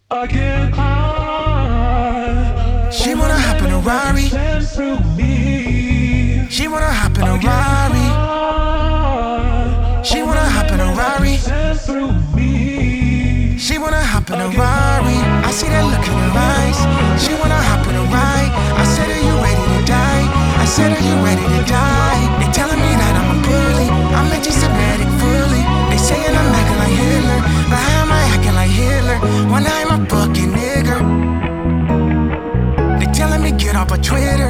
I get high. She wanna hop in a Rari. Through me. She wanna hop in a Rari. She wanna hop in a Rari. Through me. She wanna hop in a Rari. I see that look in her eyes. She wanna hop in a ride. I said, are you ready to die? I said, are you ready to die? They telling me that I'm a bully. I'm anti-Semitic fully. They saying I'm acting like Hitler, but how am I acting like Hitler when I'm a fucking nigger? They telling me get off of Twitter.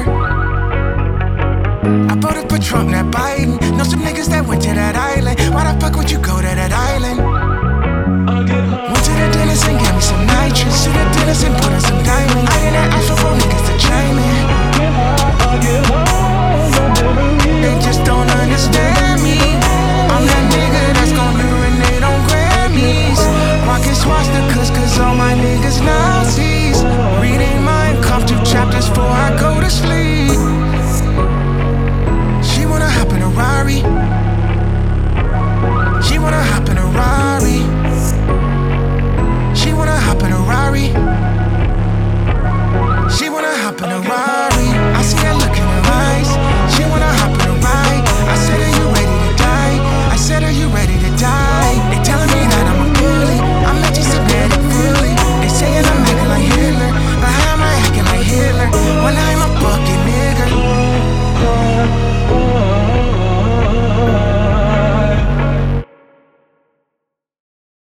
I voted for Trump, not Biden. Know some niggas that went to that island. Why the fuck would you go to that island? Went to the dentist and gave me some nitrous. To the dentist and put in some diamonds. I didn't ask for niggas to chime in. They just don't understand me. I'm that nigga that's gon' urinate on Grammys. Rockin' swastikas cause all my niggas Nazis. Reading Mein Kampf 2 chapters before I go to sleep. She wanna hop in a Rari.